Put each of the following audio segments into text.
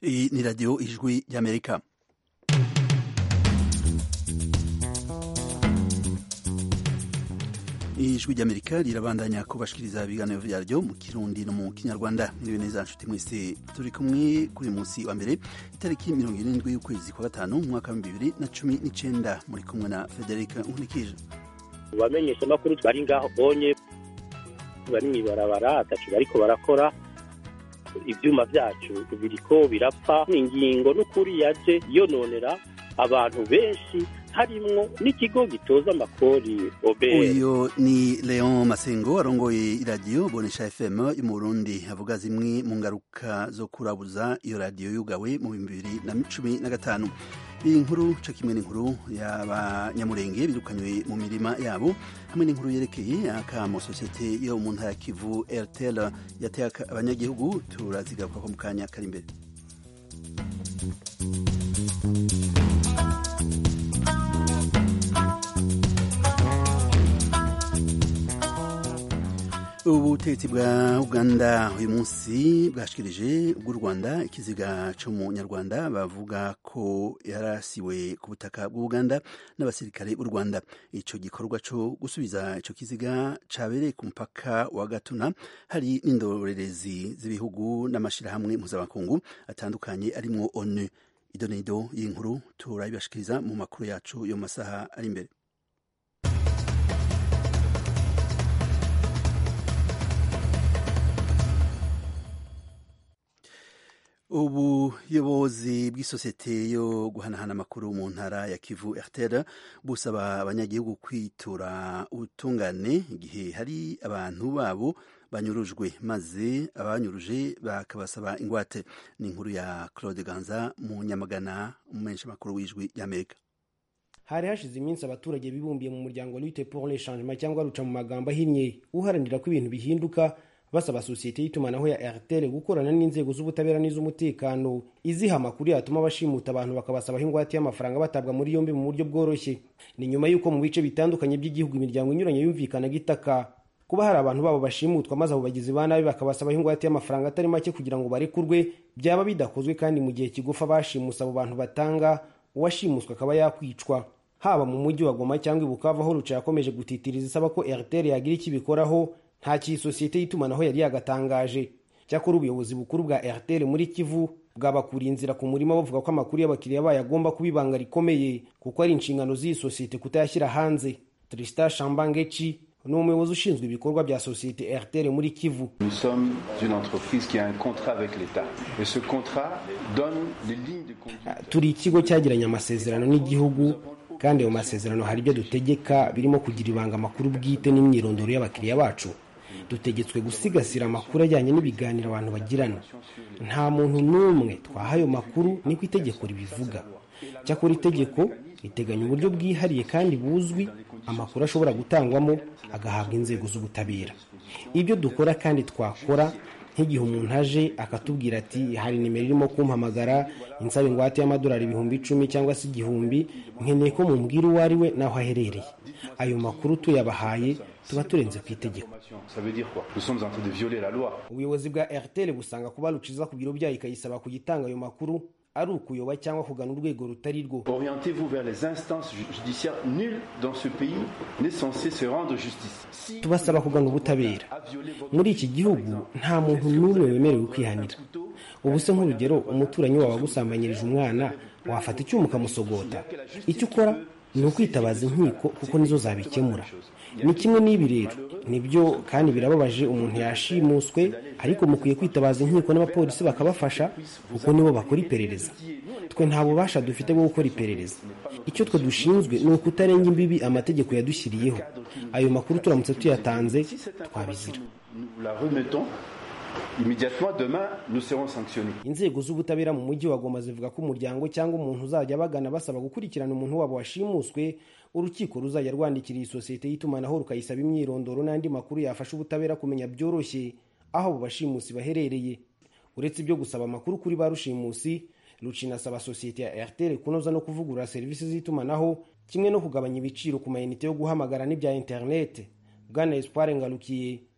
Iyi ni radiyo ijwi y'Amerika. Ijwi ry'Amerika rirabandanya kubashikiriza ibiganiro vyaryo mu Kirundi no mu Kinyarwanda. Niwe neza nshuti mwese turi kumwe kuri munsi wa mbere itariki 27 y'ukwezi kwa gatanu mwaka wa 2019 muri kumwe na Frederic Nkulikije. Bamenyesha makuru twari ngaho bonye bari mwibarabara atacu bariko barakora ivyuma vyacu biriko birapfa ingingo n'ukuri yaje yononera abantu benshi harimwo n'ikigo gitoza amakori OBR. Uyo ni Leon Masengo arongoye iradiyo Bonesha FM yo mu Burundi avuga zimwe mu ngaruka zo kurabuza iyo radiyo yugawe mu 2015. Iyi nkuru co kimwe n'inkuru y'abanyamurenge birukanywe mu mirima yabo hamwe n'inkuru yerekeye akamo societe yo mu ntara ya Kivu RTL yateye abanyagihugu turazigaruka ko mu kanya kari imbere. Ubutegetsi bwa Uganda uyu munsi bwashikirije bw'u Rwanda ikiziga c'umunyarwanda bavuga ko yarasiwe ku butaka bw'u Uganda n'abasirikare b'u Rwanda. Ico gikorwa co gusubiza ico kiziga cabereye ku mpaka wa Gatuna hari n'indorerezi z'ibihugu n'amashirahamwe mpuzamakungu atandukanye arimwo ONU. Idonido y'inkuru turabibashikiriza mu makuru yacu yo masaha ari imbere. Ubuyobozi bw'isosiyete yo guhanahana amakuru mu ntara ya Kivu RTL busaba abanyagihugu kwitura ubutungane igihe hari abantu babo banyurujwe maze abanyuruje bakabasaba ingwate. Ni inkuru ya Claude Ganza mu Nyamagana umumenyesha makuru w'ijwi y'Amerika. Hari hashize iminsi abaturage bibumbiye mu muryango Lutte pour le Changement cyangwa ruca mu magambo ahinnye uharanira ko ibintu bihinduka basaba sosiyete y'itumanaho ya RTL gukorana n'inzego z'ubutabera n'iz'umutekano iziha amakuru yatuma bashimuta abantu bakabasaba ingwate y'amafaranga batabwa muri yombi mu buryo bworoshye. Ni nyuma y'uko mu bice bitandukanye by'igihugu imiryango inyuranye yumvikana gitaka kuba hari abantu babo bashimutwa maze abo bagizi ba nabi bakabasaba ingwate y'amafaranga atari make kugira ngo barekurwe byaba bidakozwe kandi mu gihe kigufa bashimusa abo bantu batanga uwashimuswa akaba yakwicwa. Haba mu mujyi wa Goma cyangwa i Bukavu aho ruca yakomeje gutitiriza isaba ko RTL yagira ikibikoraho nta cy'isosiyete y'itumanaho yari yagatangaje. Cyakora ubuyobozi bukuru bwa RTL muri Kivu bwabakuriye inzira ku murima bavuga ko amakuru y'abakiriya bayo agomba kubibanga rikomeye kuko ari inshingano z'iyi sosiyete kutayashyira hanze. Tristan Shambangechi ni umuyobozi ushinzwe ibikorwa bya sosiyete RTL muri Kivu. Nous sommes une entreprise qui a un contrat avec l'État et ce contrat donne les lignes de conduite. Turi ikigo cyagiranye amasezerano n'igihugu kandi ayo masezerano hari ibyo dutegeka birimo kugira ibanga amakuru bwite n'imyirondoro y'abakiriya bacu. Dutegetswe gusigasira amakuru ajyanye n'ibiganiro abantu bagirana. Nta muntu n'umwe twahaye ayo makuru niko itegeko ribivuga. Cyakora itegeko riteganya uburyo bwihariye kandi buzwi amakuru ashobora gutangwamo agahabwa inzego z'ubutabera. Ibyo dukora kandi twakora nk'igihe umuntu aje akatubwira ati hari nimero irimo kumpamagara insaba ingwate y'amadolari 10,000 cyangwa se 1,000 nkeneye ko mumbwira uwo ari we naho aherereye. Ayo makuru tuyabahaye tuba turenze ku itegeko. Ça veut dire quoi? Nous sommes en train de violer la loi. Ubuyobozi bwa RTL busanga kuba ruciza ku biro byayo ikayisaba kugitanga ayo makuru ari ukuyoba cyangwa kugana urwego rutari rwo. Orientez-vous vers les instances judiciaires. Nul dans ce pays n'est censé se rendre justice. Tubasaba kugana ubutabera. Muri iki gihugu nta muntu n'umwe wemerewe kwihanira. Ubu se nk'urugero umuturanyi wawe agusambanyirije umwana wafata icyuma ukamusogota. Icyo ukora ni ukwitabaza inkiko kuko nizo zabikemura. Ni kimwe n'ibi rero nibyo kandi birababaje umuntu yashimuswe ariko mukwiye kwitabaza inkiko n'abapolisi bakabafasha kuko nibo bakora iperereza. Twe nta bubasha dufite bwo gukora iperereza. Icyo twe dushinzwe ni ukutarenga imbibi amategeko yadushyiriyeho. Ayo makuru turamutse tuyatanze twabizira. Immédiatement demain nous serons sanctionnés. Inzego z'ubutabera mu mujyi wa Goma zivuga ko umuryango cyangwa umuntu uzajya bagana basaba gukurikirana umuntu wabo washimuswe urukiko ruzajya rwandikira iyi sosiyete y'itumanaho rukayisaba imyirondoro n'andi makuru yafasha ubutabera kumenya byoroshye aho abo bashimusi baherereye. Uretse ibyo gusaba amakuru kuri ba rushimusi, rucinasaba sosiyete ya RTL kunoza no kuvugurura serivisi z'itumanaho kimwe no kugabanya ibiciro ku mayinite yo guhamagara n'ibya internet. Bwana Espoir Ngarukiye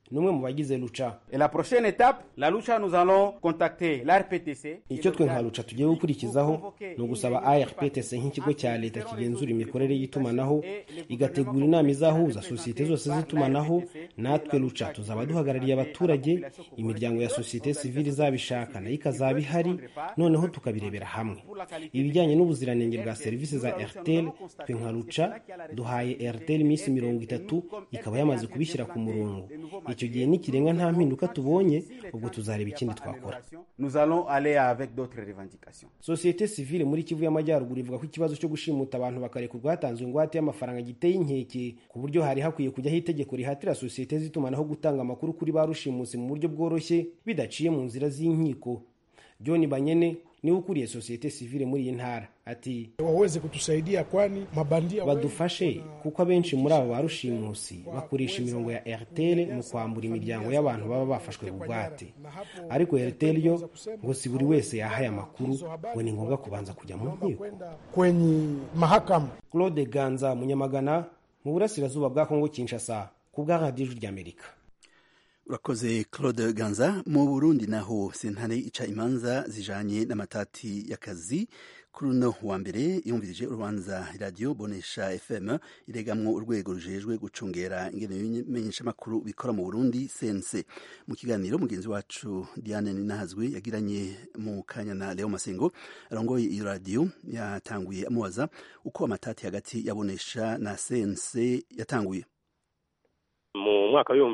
n'umwe mu bagize Lucha. Et la prochaine étape, la Lucha, nous allons contacter l'ARPTC. Icyo twe nka Lucha tugiye gukurikizaho ni ugusaba ARPTC nk'ikigo cya leta kigenzura imikorere y'itumanaho igategura inama izahuza sosiyete zose z'itumanaho. Natwe Lucha tuzaba duhagarariye abaturage, imiryango ya sosiyete sivile izabishaka nayo ikazaba ihari, noneho tukabirebera hamwe. Ibijyanye n'ubuziranenge bwa serivisi za Airtel, twe nka Lucha duhaye Airtel iminsi 30 ikaba yamaze kubishyira ku murongo. Icyo gihe nikirenga nta mpinduka tubonye, ubwo tuzareba ikindi twakora. Nous allons aller avec d'autres revendications. Sosiyete sivile muri Kivu y'Amajyaruguru ivuga ko ikibazo cyo gushimuta abantu bakarekurwa hatanzwe ingwate y'amafaranga giteye inkeke, ku buryo hari hakwiye kujyaho itegeko rihatira sosiyete z'itumanaho gutanga amakuru kuri ba rushimuse mu buryo bworoshye bidaciye mu nzira z'inkiko. John Banyene niwe ukuriye sosiyete sivile muri iyi ntara ati waweze kutusaidia kwani mabandia badufashe kuko abenshi muri abo barushimusi bakoresha imirongo ya Airtel mu kwambura imiryango y'abantu baba bafashwe bugwate, ariko Airtel yo ngo si buri wese yahaye amakuru, ngo ni ngombwa kubanza kujya mu nkiko kwenye mahakama. Claude Ganza Munyamagana mu burasirazuba bwa Kongo Kinshasa ku bwa Radio y'Amerika. Urakoze Claude Ganza. Mu Burundi naho sentare ica imanza zijanye n'amatati y'akazi kuri no wa mbere yumvirije urubanza Radio Bonesha FM iregamwo urwego rujejwe gucungera ingene bimenyesha makuru bikora mu Burundi CNC. Mu kiganiro mugenzi wacu Diane Ninahazwe yagiranye mu kanya na Leo Masengo arongoye iyo radio yatanguye amubaza uko amatati hagati ya Bonesha na CNC yatanguye. Mu mwaka wa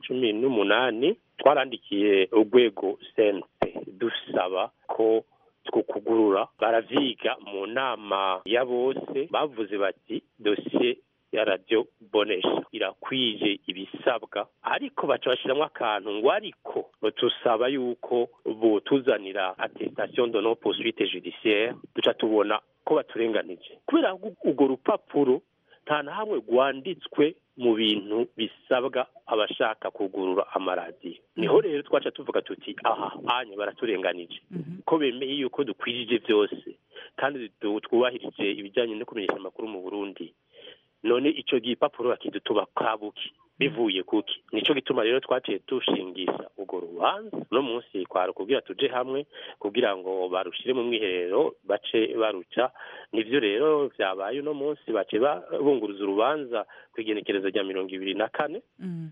2018 twarandikiye urwego CNC dusaba ko twukugurura. Baravyiga mu nama ya bose, bavuze bati dossier ya Radio Bonesha irakwije ibisabwa, ariko baca bashiramwo akantu ngo ariko tusaba yuko botuzanira attestation de non poursuite judiciaire. Duca tubona ko baturenganije kubera urwo rupapuro nta na hamwe rwanditswe mu bintu bisabwa abashaka kugurura amaradiyo. Niho rero twaca tuvuga tuti aha anye baraturenganije ko bemeye yuko dukwijije byose kandi twubahirije ibijyanye no kumenyesha amakuru mu Burundi. None ico gipapuro akidutuba kabuki bivuye kuki? Nico gituma rero twaciye tushingisha urwo rubanza no munsi kwaro kugira tuje hamwe kugira ngo barushire mu mwiherero bace baruca. Nivyo rero vyabaye no munsi bace bunguruza urubanza kwigenekerezo rya 24.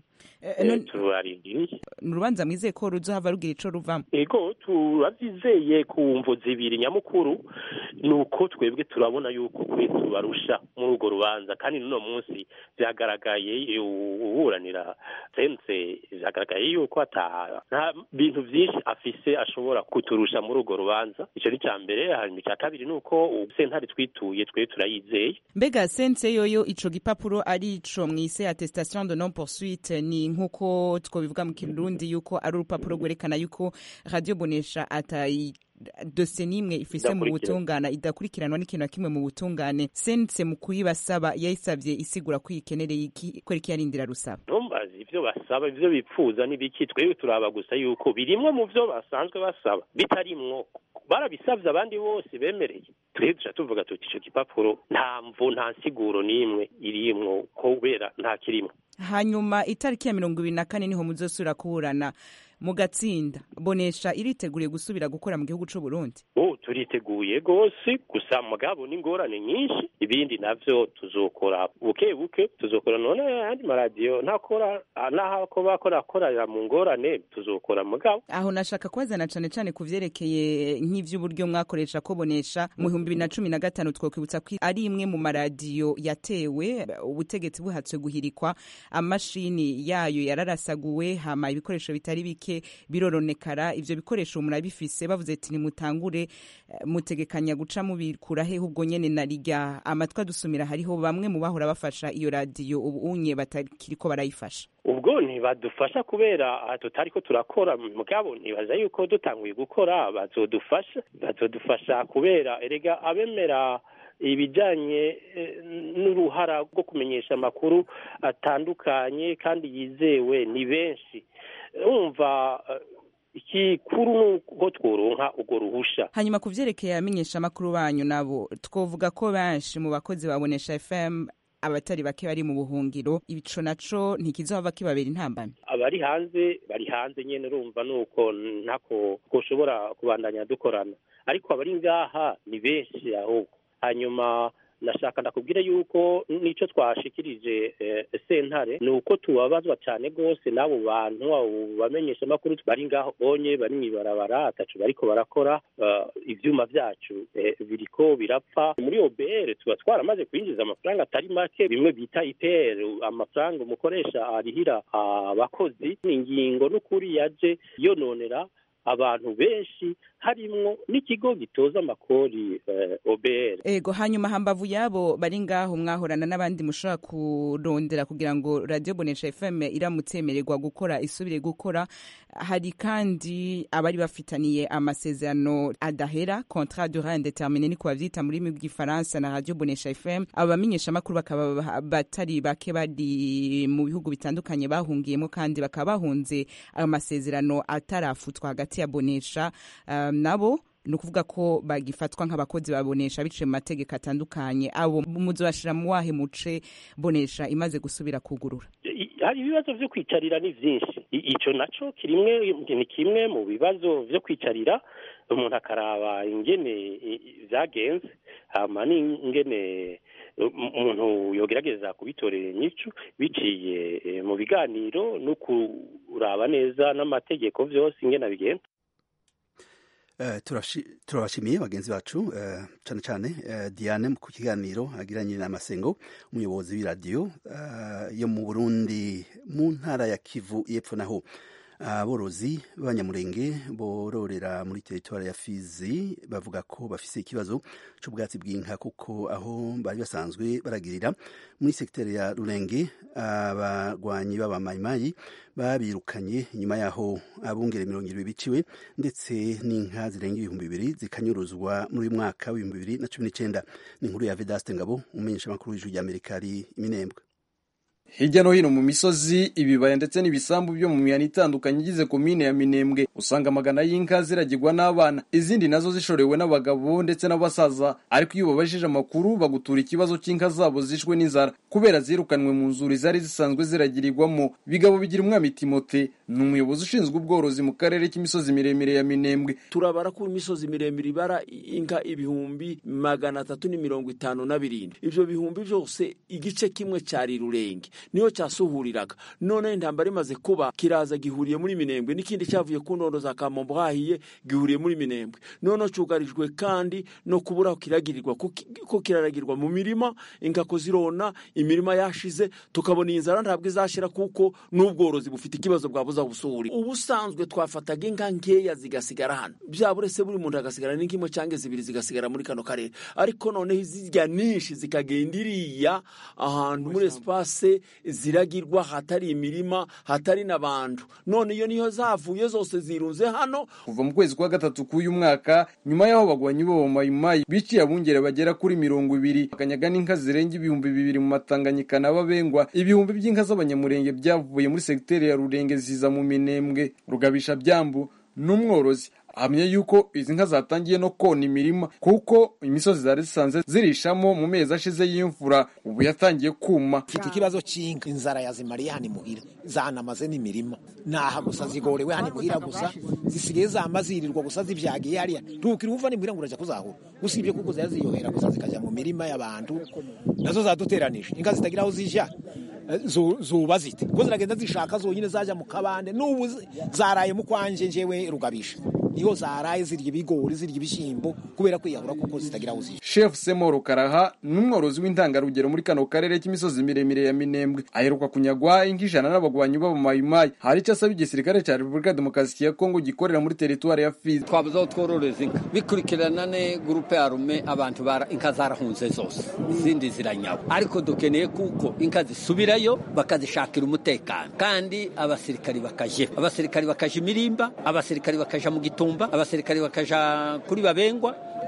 Turarindiriye urubanza mwizeye ko ruzohava rugira ico ruvamo. Ego turavyizeye ku mvo zibiri nyamukuru, nuko twebwe turabona yuko kwe tubarusha muri urwo rubanza, kandi no munsi vyagaragaye uburanira sense vyagaragaye yuko nta bintu vyinshi afise ashobora kuturusha muri urwo rubanza. Ico ni cambere. Hanyuma ica kabiri nuko sentare twituye twe turayizeye. Mbega sense yoyo ico gipapuro ari ico mwise attestation de non poursuite, ni nkuko twobivuga mu Kirundi yuko ari urupapuro gwerekana yuko Radio Bonesha atayi dosiye nimwe ifise mu butungane idakurikiranwa n'ikintu kimwe mu butungane. Sense mu kuyibasaba yayisavye isigura ko ikenereye iki ko iki yarindira rusaba. Nombazi ivyo basaba ivyo bipfuza n'ibiki twebwe turaba gusa yuko birimwe mu vyo basanzwe basaba bitarimwo barabisavye abandi bose bemereye. Twebwe tuvuga tuti ico gipapuro nta mvu nta siguro nimwe irimwo kubera nta kirimo. Hanyuma itariki ya 24 niho muzosura kuburana mugatsinda. Bonesha iriteguriye gusubira gukora mu gihugu c'u Burundi? Turiteguye gose, gusa mugabo n'ingorane nyinshi. Ibindi navyo tuzokora buke buke, tuzokora none andi maradiyo ntakora naho ko bakorera mu ngorane tuzokora mugabo. Aho nashaka kwazana cane kuvyerekeye nk'ivy'uburyo mwakoresha ko Bonesha mu 2015 twokwibutsa ko ari imwe mu maradiyo yatewe ubutegetsi buhatswe guhirikwa, amashini yayo yararasaguwe, hama ibikoresho bitari bike biroronekara. Ivyo bikoresho murabifise, bavuze ati nimutangure mutegekanya guca mubikura he ubwo nyene narijya amatwa dusumira hariho bamwe mu bahora bafasha iyo radio ubu unye batakiriko barayifasha. Ubwo ntibadufasha kubera tutariko turakora mugabo ntibaza yuko dutanguye gukora bazodufasha kubera erega abemera ibijanye n'uruhara rwo kumenyesha amakuru atandukanye kandi yizewe ni benshi. Umva ikikuru nuko tworonka ugo ruhusha. Hanyuma kuvyerekeye amenyesha amakuru banyu nabo twovuga ko benshi mu bakozi babonesha FM abatari bake bari mu buhungiro, ibico naco ntikizohava kibabera intambamye. abari hanze bari hanze nyene urumva nuko ntako koshobora kubandanya dukorana, ariko abari ngaha ni benshi ahubwo. Hanyuma nashaka ndakubwira yuko nico twashikirije sentare ni uko tubabazwa cyane gose n'abo bantu bamenyesha makuru bari ngaho onye bari mwibarabara atacu bariko barakora, ivyuma vyacu biriko birapfa. Muri OBR tuba twaramaze kwinjiza amafaranga atari make, bimwe bita IPR, amafaranga umukoresha arihira abakozi. Ingingo n'ukuri yaje yononera abantu benshi, harimwo n'ikigo gitoza amakori OBR. Ego, hanyuma hambavu yabo bari ngaho mwahorana n'abandi mushobora kurondera kugira ngo Radio Bonesha FM iramutsemererwa gukora isubire gukora. Hari kandi abari bafitaniye amasezerano adahera, contrat durée indéterminée ni kubavyita muri bw'ifaransa na Radio Bonesha FM. Abamenyesha makuru bakaba batari bake bari mu bihugu bitandukanye bahungiyemo, kandi bakaba bahunze amasezerano atarafutwa hagati ya Bonesha nabo ni ukuvuga ko bagifatwa nk'abakozi babonesha biciye mu mategeko atandukanye. Abo muzobashira mu wahe muce Bonesha imaze gusubira kugurura? Hari ibibazo vyo kwicarira ni vyinshi, ico naco ni kimwe mu bibazo vyo kwicarira, umuntu akaraba ingene vyagenze, hama n'ingene umuntu yogerageza kubitorera inyishu biciye mu biganiro no kuraba neza n'amategeko vyose ingene bigenda. turabashimiye bagenzi bacu cyane cyane Diane ku kiganiro agiranye na Masengo, umuyobozi w'iradiyo yo mu Burundi mu ntara ya Kivu y'Epfo. Naho aborozi b'abanyamurenge bororera muri teritwari ya Fizi bavuga ko bafise ikibazo c'ubwatsi bw'inka, kuko aho bari basanzwe baragirira muri sekiteri ya Rurenge abagwanyi b'abamayimayi babirukanye. Nyuma yaho abungere 20 biciwe, ndetse n'inka zirenga 2,000 zikanyuruzwa muri uyu mwaka wa 2019. Ni inkuru ya Vedaste Ngabo, umenyesha makuru w'ijwi ry'Amerika ari Minembwe. Hirya no hino mu misozi, ibibaya ndetse n'ibisambu byo mu mihana itandukanye igize komine ya Minembwe, usanga amagana y'inka ziragirwa n'abana, izindi nazo zishorewe n'abagabo ndetse n'abasaza. Ariko iyo babajije amakuru bagutura ikibazo cy'inka zabo zishwe n'inzara kubera zirukanwe mu nzuri zari zisanzwe ziragirirwamo. Bigabo bigira umwami Timote ni umuyobozi ushinzwe ubworozi mu karere k'imisozi miremire ya Minembwe. Turabara ku imisozi miremire ibara inka 357. Ivyo bihumbi byose igice kimwe cyari Rurenge niyo cyasuhuriraga. None intambara imaze kuba, kiraza gihuriye muri Minembwe, n'ikindi cyavuye ku ndondo za Kamombo hahiye gihuriye muri Minembwe. None cyugarijwe kandi no kubura kiragirirwa ko kiraragirwa mu mirima, inka ko zirona imirima yashize, tukabona inzara ntabwo izashira kuko n'ubworozi bufite ikibazo bwabuza gusuhuri. Ubusanzwe twafataga inka nkeya zigasigara hano, byaburese buri muntu agasigara n'ingimo cyangwa zibiri zigasigara muri kano karere. Ariko none izijya nishi zikagendiriya ahantu muri espace ziragirwa hatari imirima, hatari n'abantu. None iyo niyo zavuye zose zirunze hano. Kuva mu kwezi kwa gatatu k'uyu mwaka, nyuma yaho bagwanyi bo mayimayi biciye abungere bagera kuri 20 bakanyaga n'inka zirenga 2,000 mu Matanganyika n'Ababengwa. Ibihumbi by'inka z'abanyamurenge byavuye muri sekiteri ya Rurenge ziza mu Minembwe. Rugabisha Byambu n'umworozi ahamya yuko izi nka zatangiye no kona imirima, kuko imisozi zari zisanze zirishamo mu mezi ashize y'imvura ubu yatangiye kuma. Fite ikibazo cy'inka, inzara yazimariye hani muhira, zanamaze n'imirima naha gusa zigorewe hani muhira gusa, zisigaye zamazirirwa gusa zivyagiye hariya. Ntukiri uva ni muhira ngo uraja kuzahura, usibye kuko zaziyohera gusa zikaja mu mirima y'abantu, nazo zaduteranije. Inka zitagira aho zija zuba zite ko ziragenda zishaka zonyine zaja mu kabande. N'ubu zaraye mu kwanje njewe Rugabisha, iyo zaraye zirya ibigori zirya ibishimbo kubera kwiyahura kuko zitagira uzije. Chef Semoro Karaha n'umworozi w'intangarugero muri kano karere k'imisozi miremire ya Minembwe, aheruka kunyagwa inka 100 n'abagwanyi b'abamayimayi. Hari icyo asaba igisirikare cya Repubulika Demokarasi ya Kongo gikorera muri teritwari ya Fizi. Twabuza twororeza inka bikurikirana ne groupe arme, abantu inka zarahunze zose, izindi ziranyawe. Ariko dukeneye kuko inka zisubirayo bakazishakira umutekano, kandi abasirikari bakaje Mirimba, abasirikari bakaja mu Gitumba, abasirikari bakaja kuri Babengwa,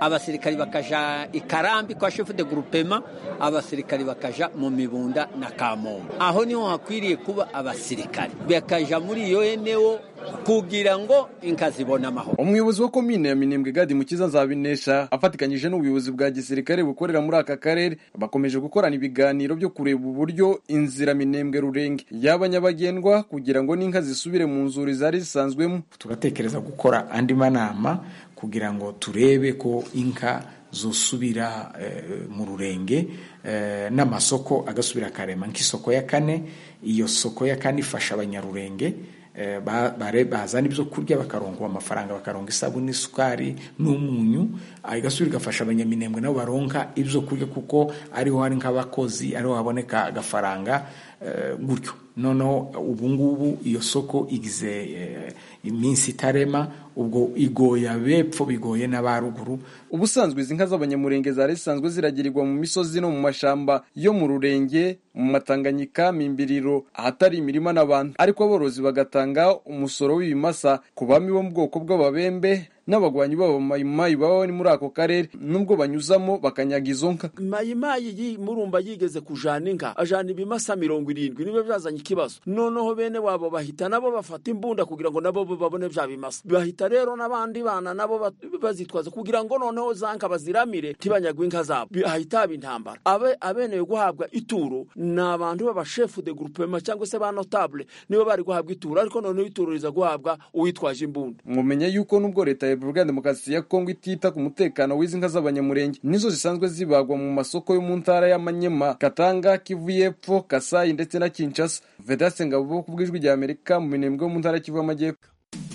abasirikari bakaja ikarambi kwa chef de groupement, abasirikari bakaja mu Mibunda na Kamombo. Aho niho hakwiriye kuba abasirikari bakaja muri iyo eneo kugira ngo inka zibone amahoro. Umuyobozi wa komine ya Minembwe Gadi Mukiza Nzabinesha afatikanyije n'ubuyobozi bwa gisirikare bukorera muri aka karere bakomeje gukorana ibiganiro byo kureba uburyo inzira Minembwe Rurenge yaba nyabagendwa kugira ngo n'inka zisubire mu nzuri zari zisanzwemo. Tugatekereza gukora andi manama kugira ngo turebe ko inka zosubira mu Rurenge n'amasoko agasubira karema nk'isoko ya kane. Iyo soko ya kane ifasha abanyarurenge bazana ibyo kurya bakaronka amafaranga, bakaronka isabuni, isukari n'umunyu, igasubira igafasha abanyaminembwe nabo baronka ibyo kurya kuko ariho hari nk'abakozi, ariho haboneka agafaranga gutyo. Noneho ubu ngubu iyo soko igize iminsi itarema, ubwo igoye abepfo bigoye n'abaruguru. Ubusanzwe izi nka z'abanyamurenge zari zisanzwe ziragirirwa mu misozi no mu mashamba yo mu Rurenge, mu Matanganyika, Mimbiriro, ahatari imirima n'abantu, ariko aborozi bagatanga umusoro w'ibimasa ku bami bo mu bwoko bw'ababembe n'abagwanyi b'abamayimayi baba muri ako karere, nubwo banyuzamo bakanyaga izo nka. Mayimayi murumva yigeze kujana inka, ajana ibimasa 70, nibe byazanye ikibazo. Noneho bene wabo bahita nabo bafata imbunda kugira ngo nabo babone bya bimasa. Bahita rero n'abandi bana nabo bazitwaza kugira ngo noneho zanka baziramire tibanyagwa inka zabo. Bahita bintambara. Abene yo guhabwa ituro n'abantu baba chef de groupement cyangwa se ba notable nibo bari guhabwa ituro, ariko noneho ituro riza guhabwa uwitwaje imbunda. Mumenye yuko nubwo leta ya Repubulika Demokarasi ya Kongo itita ku mutekano w'izi nka z'abanyamurenge, nizo zisanzwe zibagwa mu masoko yo mu ntara y'Amanyema, Katanga, Kivu y'Epfo, Kasai ndetse na Kinshasa. Vedaste Ngabo ku bw'ijwi rya Amerika mu Minembwe mu ntara Kivu y'Amajyepfo.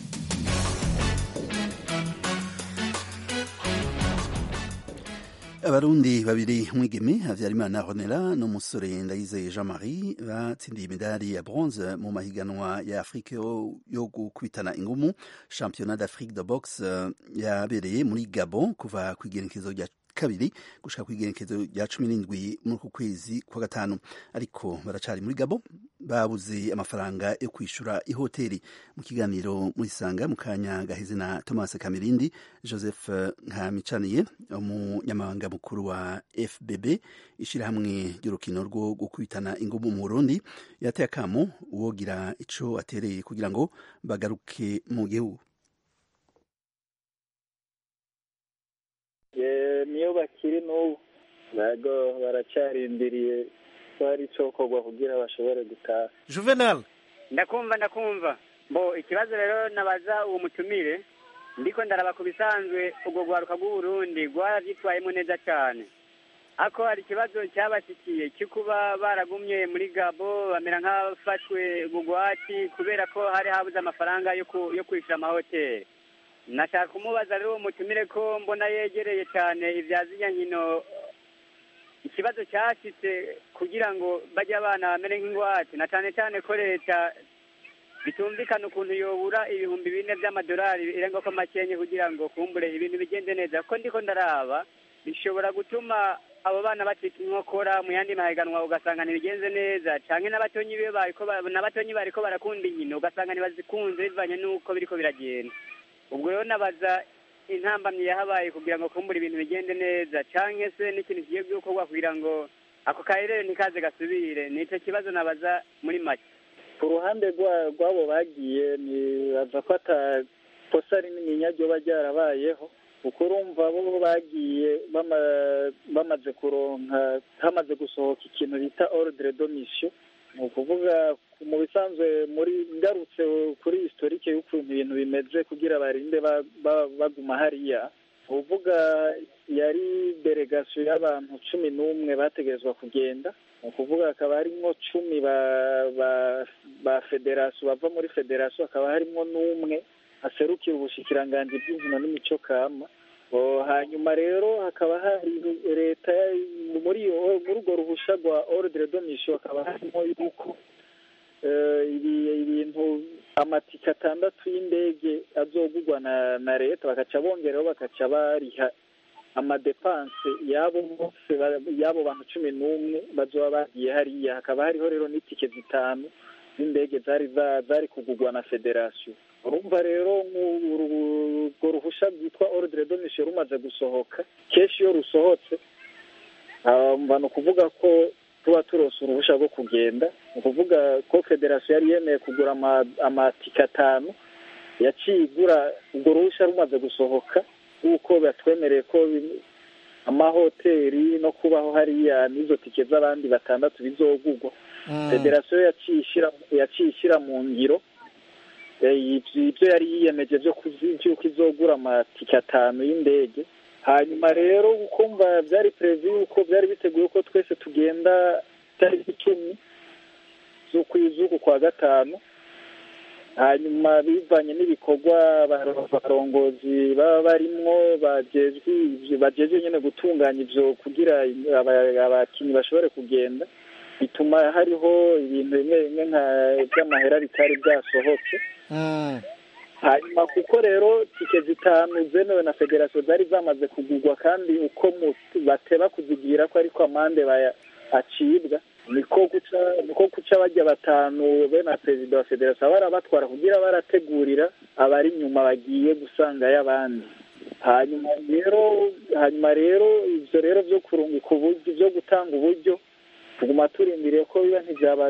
Abarundi babiri mwigeme Havyarimana Honera n'umusore Ndayizeye Jean Marie batsindiye imidari ya bronze mu mahiganwa ya Afrique yo gukubitana ingumu, Championnat d'Afrique de boxe yabereye muri Gabon kuva ku igenekerezo rya kabiri gushika ku igenekerezo rya 17 muri ku kwezi kwa gatanu, ariko baracari muri Gabon babuze amafaranga yo kwishura ihoteli. Mu kiganiro muri Sanga mu kanya gaheze na Thomas Kamirindi, Joseph Nkamicaniye umunyamabanga mukuru wa FBB ishirahamwe ry'urukino rwo gukubitana ingumu mu Burundi yateye akamo uwogira ico atereye kugira ngo bagaruke mu gihugu. Niyo bakiri n'ubu bago baracarindiriye bari cokorwa kugira bashobore gutaha. Juvenal, ndakumva bo ikibazo rero nabaza uwo mutumire, ndiko ndaraba ku bisanzwe ubwo gwaruka rw'u Burundi rwaravyitwayemo neza cyane, ako hari ikibazo cyabashikiye cy'ukuba baragumye muri Gabo bamera nk'abafashwe bugwati kubera ko hari habuze amafaranga yo kwishura amahoteli. Nashaka kumubaza rero umutumire ko mbona yegereye cyane ivyazinya nkino, ikibazo cyashitse kugira ngo bajye abana bamere nk'ingwate, na cyane ko leta bitumvikana ukuntu yobura ibihumbi 4 by'amadolari irenga ko makenye kugira ngo kumbure ibintu bigende neza. Ko ndiko ndaraba bishobora gutuma abo bana bacika inkokora mu yandi mahiganwa, ugasanga ntibigenze neza, canke n'abatonyi bariko barakunda inkino ugasanga ntibazikunze bivanye n'uko biriko biragenda. Ubwo rero nabaza intambamye yahabaye kugira ngo kumbura ibintu bigende neza, canke se n'ikintu kigiye gukorwa kugira ngo ako karere ntikaze gasubire. Nico kibazo nabaza muri make. Ku ruhande rwabo bagiye ni baza ko atakosa rinini ryo bajyarabayeho, kuko urumva bo bagiye bamaze kuronka, hamaze gusohoka ikintu bita ordre de mission. Ni ukuvuga mu bisanzwe muri ngarutse kuri historique y'ukuntu ibintu bimeze kugira barinde baguma hariya, uvuga yari delegation y'abantu 11 bategerezwa kugenda. Ni ukuvuga akaba harimo 10 ba federation bava muri federation, akaba harimo n'umwe aserukira ubushikiranganje bw'inkino n'imico kama. Hanyuma rero hakaba hari leta muri urwo ruhusha rwa ordre de mission, hakaba harimo yuko ibintu amatika 6 y'indege azogurwa na leta, bakaca bongeraho bakaca bariha amadepanse yabo bose yabo bantu 11 bazoba bagiye hariya. Hakaba hariho rero n'itike 5 z'indege zari kugurwa na federation. urumva rero urwo ruhusha rwitwa ordre de mission rumaze gusohoka kenshi iyo rusohotse ni ukuvuga ko tuba turose uruhusha rwo kugenda ni ukuvuga ko federasiyo yari yemeye kugura amatike 5 yaciye igura urwo ruhusha rumaze gusohoka kuko batwemereye ko amahoteli no kubaho hariya n'izo tike z'abandi 6 bizogurwa federasiyo yaciye ishyira mu ngiro ibyo yari yiyemeje by'uko izogura amatike 5 y'indege. hanyuma rero ukumva byari prevu yuko byari biteguye ko twese tugenda tariki 10 z'ukwezi kwa gatanu. hanyuma bivanye n'ibikorwa abarongozi baba barimwo bajejwe nyine gutunganya ivyo kugira abakinyi bashobore kugenda, bituma hariho ibintu bimwe bimwe nka by'amahera bitari byasohotse. hanyuma kuko rero tike 5 zemewe na federasiyo zari zamaze kugurwa kandi uko bateba kuzigira ko ariko amande acibwa niko kuca bajya 5 be na perezida wa federasiyo barabatwara kugira barategurira abari nyuma bagiye gusanga y'abandi. hanyuma rero ivyo rero byo kurungika uburyo byo gutanga uburyo tuguma turindiriye ko biba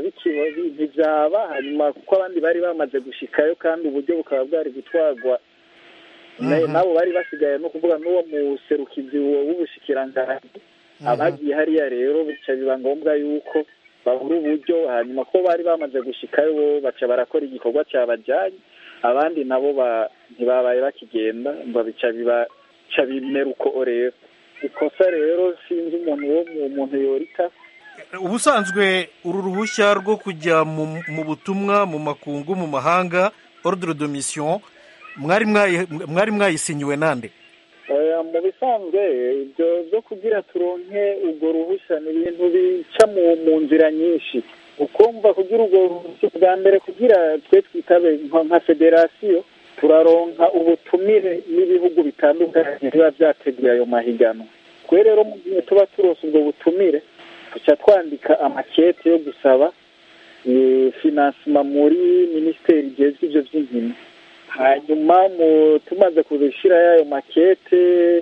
ntibyaba hanyuma kuko abandi bari bamaze gushikayo kandi uburyo bukaba bwari gutwarwa nabo bari basigaye no kuvuga n'uwo muserukizi w'ubushikiranganji abagiye hariya rero bica biba ngombwa yuko babura uburyo hanyuma ko bari bamaze gushikayo bo baca barakora igikorwa cyabajyanye abandi nabo ntibabaye bakigenda ngo bica bimera uko rero ikosa rero sinzi umuntu yorita. ubusanzwe uru ruhushya rwo kujya mu butumwa mu makungu mu mahanga ordre de mission mwari mwayisinyiwe nande? mu bisanzwe ibyo byo kugira turonke urwo ruhushya ni ibintu bica mu nzira nyinshi. ukumva kugira urwo ruhushya bwa mbere kugira twe twitabe nka federasiyo turaronka ubutumire n'ibihugu bitandukanye biba byateguye ayo mahiganwa. twe rero mu gihe tuba turose ubwo butumire tuca twandika amakete yo gusaba finansima muri minisiteri igezwe ibyo by'inkino. hanyuma tumaze kubishyira y'ayo makete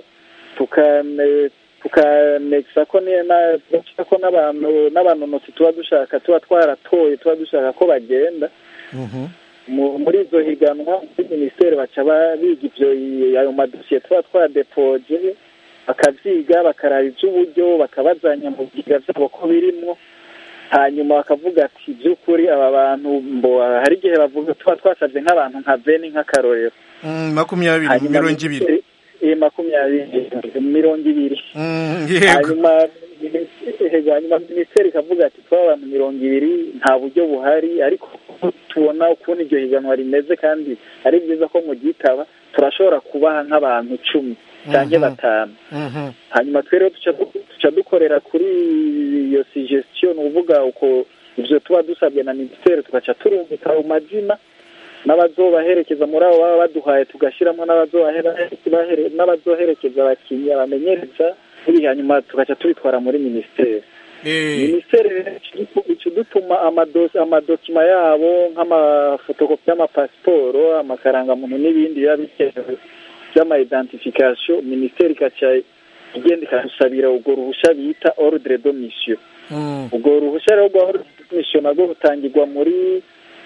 tukanekisa ko n'abanonotsi tuba twaratoye tuba dushaka ko bagenda muri izo higanwa muri minisiteri baca biga ayo madosiye tuba twadepoje bakavyiga bakaraba ivy'uburyo bakabazanya mu byiga vyabo ko birimwo hanyuma bakavuga ati by'ukuri aba bantu hari igihe bavuga tuba twasabye nk'abantu nka 20 nk'akarorero 20 hanyuma minisiteri ikavuga ati twaba abantu 20 nta buryo buhari ariko tubona ukuntu iryo higanwa rimeze kandi ari byiza ko mugitaba turashobora kubaha nk'abantu 10 cyangwa 5. hanyuma twere tuca dukorera kuri iyo suggestion uvuga uko ivyo tuba dusabye na minisiteri tugaca turungika mu mazina n'abazobaherekeza muri abo baba baduhaye tugashyiramo n'abazoherekeza abakinnyi abamenyereza hanyuma tugaca tubitwara muri minisiteri. minisiteri ico dutuma amadokima yabo nk'amafotokopi y'amapasiporo amakarangamuntu n'ibindi biba bikenewe by'ama-identification minisiteri ikaca igenda ikadusabira urwo ruhusha bita ordre de mission. urwo ruhusha rero rwa ordre de mission nabwo rutangirwa muri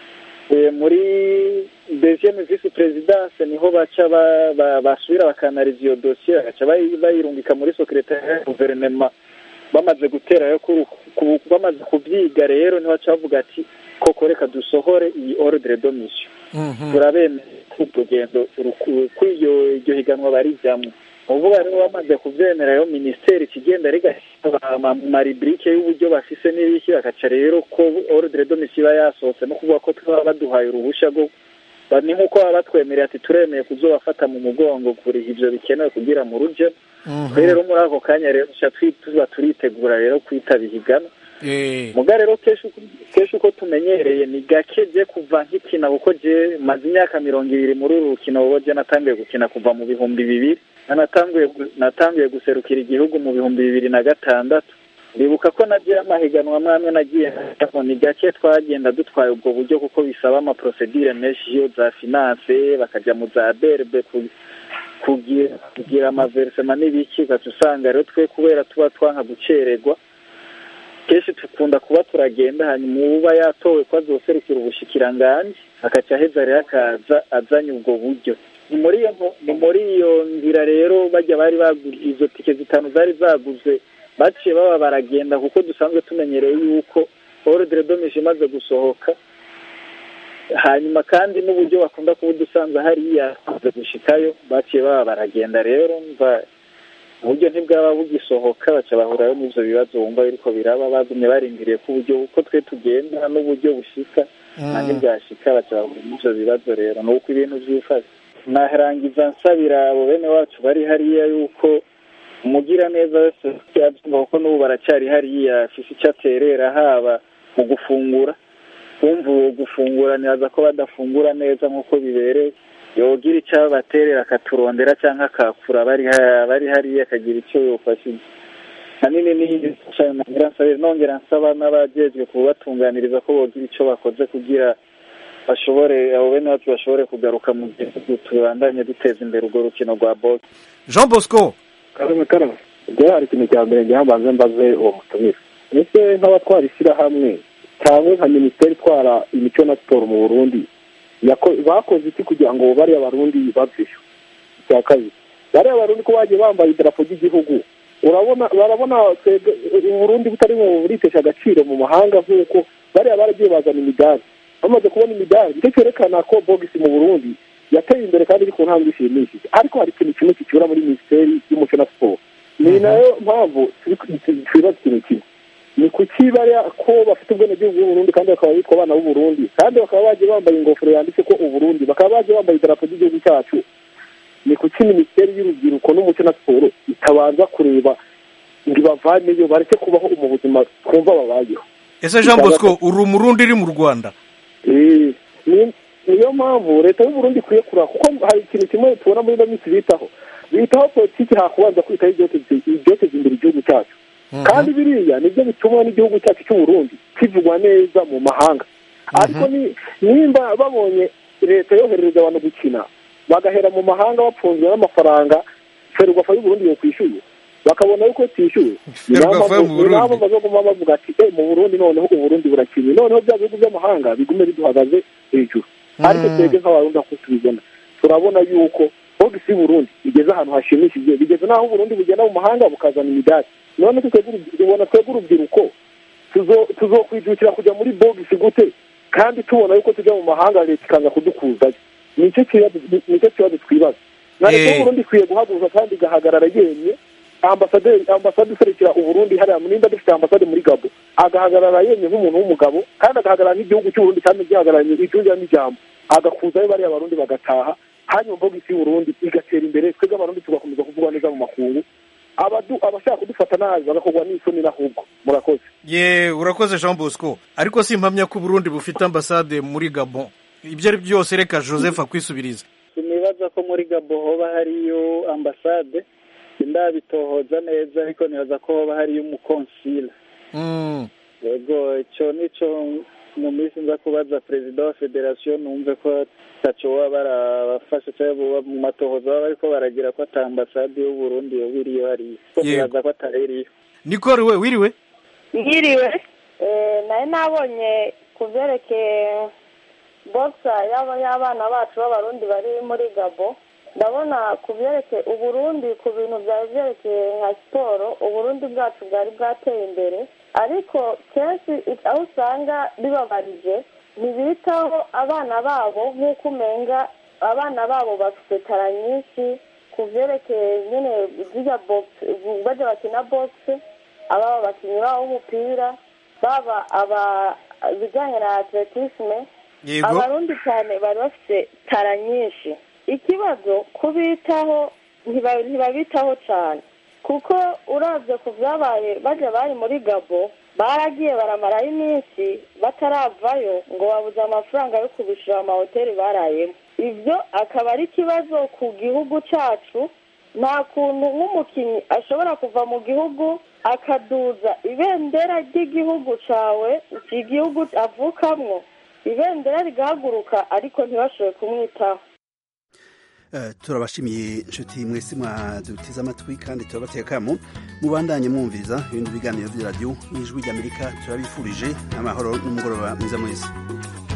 deuxième vice présidence niho baca basubira bakanariza iyo dossier bagaca bayirungika muri secrétaire ya gouvernement bamaze guterayo bamaze kubyiga rero niho baca bavuga ati koko reka dusohore iyi ordre de mission turabemeye urugendo iryo higanwa barijyamo. uvuga rero bamaze kubyemera yo minisiteri ikigenda rigashyira maribrike y'uburyo bafise n'ibiki bakaca rero ko ordre de mission iba yasohotse no kuvuga ko twaba baduhaye uruhushya rwo ni nk'uko baba batwemereye ati turemeye kuzobafata mu mugongo kuriha ivyo bikenewe kugira mu ruje. rero muri ako kanya rero tuba turitegura rero kwitaba ihiganwa. muga rero kenshi uko tumenyereye ni gake je kuva nkikina kuko je maze imyaka 20 muri uru rukino wowe je natangiye gukina kuva mu 2000 natanguye guserukira igihugu mu 2006 ndibuka ko nagiye amahiganwa amwe nagiye ni gake twagenda dutwaye ubwo buryo kuko bisaba amaprocedure menshi yo za finance bakajya mu za berbe kugira amaversema n'ibiki gato usanga rero twe kubera tuba twanka gucererwa kenshi tukunda kuba turagenda hanyuma uba yatowe ko azoserukira ubushikiranganje akaca heza rero akaza azanye ubwo buryo ni muri iyo nzira rero bajya bari baguze izo tike zitanu zari zaguze baciye baba baragenda kuko dusanzwe tumenyereye yuko ordre de mission imaze gusohoka hanyuma kandi n'uburyo bakunda kuba dusanze hariya gushikayo baciye baba baragenda rero mva uburyo ntibwaba bugisohoka baca bahurayo n'ivyo bibazo wumva biriko biraba bagumye barindiriye ko uburyo uko twe tugenda n'uburyo bushika nanjye bwashika baca bahura n'ivyo bibazo rero nuko ibintu vyifashe narangiza nsabira abo bene wacu bari hariya yuko umugira neza wese yabyumva kuko n'ubu baracyari hariya afise icyo aterera haba mu gufungura kumva gufungura ntibaza ko badafungura neza nk'uko bibereye yogira icyo baterera akaturondera cyangwa akakura bari hariya akagira icyo yofashije hanini n'iyi nongera nsaba n'abajejwe kubatunganiriza ko bogira icyo bakoze kugira bashobore abo bene wacu bashobore kugaruka mu gihugu tubandanye duteza imbere urwo rukino rwa boxe. Jean Bosco karame hari ikintu cya mbere ngihambaze mbaze uwo mutumire ese nk'abatwara ishyirahamwe cyangwa nka minisiteri itwara imico na siporo mu Burundi bakoze iki kugira ngo bariya abarundi babyishe? Icya kabiri bariya abarundi ko bagiye bambaye idarapo ry'igihugu barabona Burundi butari mu buritesha agaciro mu mahanga nk'uko bariya baragiye bazana imidari bamaze kubona imidari nicyo cyerekana ko bogisi mu Burundi yateye imbere kandi iri ku ntambwe ishimishije ariko hari ikintu kimwe kikibura muri minisiteri y'umuco na siporo ni nayo mpamvu twibaza ikintu kimwe ni kuki bariya ko bafite ubwenegihugu bw'uburundi kandi bakaba bitwa abana b'uburundi kandi bakaba bagiye bambaye ingofero yanditse ko uburundi bakaba bagiye bambaye idarapo ry'igihugu cyacu ni kuki minisiteri y'urubyiruko n'umuco na siporo itabanza kureba ngo ibavaneyo bareke kubaho mu buzima twumva babayeho? Ese Jean Bosco uri umurundi iri mu Rwanda? Niyo mpamvu leta y'uburundi ikwiye kuraba kuko hari ikintu kimwe tubona muri ino minsi bitaho politiki hakubanza kwitaho ibyoteza imbere igihugu cyacu kandi biriya nibyo bituma n'igihugu cyacu cy'uburundi kivugwa neza mu mahanga ariko nimba babonye leta yoherereza abantu gukina bagahera mu mahanga bapfunzwe n'amafaranga ferwafa y'uburundi yo kwishyuye bakabona yuko tishyuye nabo bazoguma bavuga ati mu Burundi noneho uburundi burakinnye noneho bya bihugu by'amahanga bigume biduhagaze hejuru ariko twebwe nk'abarundi ako tubibona turabona yuko bogisi y'uburundi igeze ahantu hashimishije bigeze n'aho uburundi bugenda mu mahanga bukazana imidari none twebwe urubyiruko tuzokwijukira kujya muri bogisi gute kandi tubona yuko tujya mu mahanga leta ikaza kudukuzayo nicyo kibazo twibaza na leta y'uburundi ikwiye guhaguruka kandi igahagarara yemye ambasade userukira uburundi hariya nimba dufite ambasade muri Gabo agahagarara yemye nk'umuntu w'umugabo kandi agahagarara n'igihugu cy'uburundi kandi gihagararanye icyungira n'ijambo agakuzayo bariya abarundi bagataha hanyuma bogisi y'uburundi igatera imbere twebwe abarundi tugakomeza kuvugwa neza mu makungu abashaka kudufata nabi bagakorwa n'isoni n'ahubwo. Murakoze. Urakoze Jean Bosco ariko simpamya ko Burundi bufite ambasade muri Gabon. Ibyo ari byose reka Joseph akwisubiriza. Sinibaza ko muri Gabon hoba hariyo ambasade ndabitohoza neza ariko nibaza ko hoba hariyo umukonsila. Yego icyo nico mu minsi nza kubaza perezida wa federation numve ko tacho barabafasha cyangwa mu matohoza bariko baragira ko ata ambasade y'u Burundi yobiriyo hari ko nibaza ko atareriyo. Nicole we wiriwe? Ngiriwe naye nabonye kuvyerekeye boxa y'abana bacu b'abarundi bari muri Gabo ndabona kuvyerekeye uburundi ku bintu vyerekeye nka siporo uburundi bwacu bwari bwateye imbere ariko kenshi aho usanga bibabarije ntibitaho abana babo nk'uko umenga abana babo bafite tara nyinshi kuvyerekeye nyene zirya box baje bakina box ababa bakinyi babo umupira baba bijanye na atletisme abarundi cyane bari bafite tara nyinshi ikibazo kubitaho ntibabitaho cyane kuko uravye ku vyabaye baje bari muri Gabo baragiye baramarayo iminsi bataravayo ngo babuze amafaranga yo kubishira amahoteli barayemo ivyo akaba ari ikibazo ku gihugu cacu nta kuntu nk'umukinyi ashobora kuva mu gihugu akaduza ibendera ry'igihugu cawe igihugu avukamwo ibendera rigahaguruka ariko ntibashoboye kumwitaho. turabashimiye inshuti mwese mwadutiza amatwi kandi turabatekamo mubandanye mwumviriza ibindi biganiro by'iradiyo n'ijwi ry'Amerika turabifurije amahoro n'umugoroba mwiza mwese.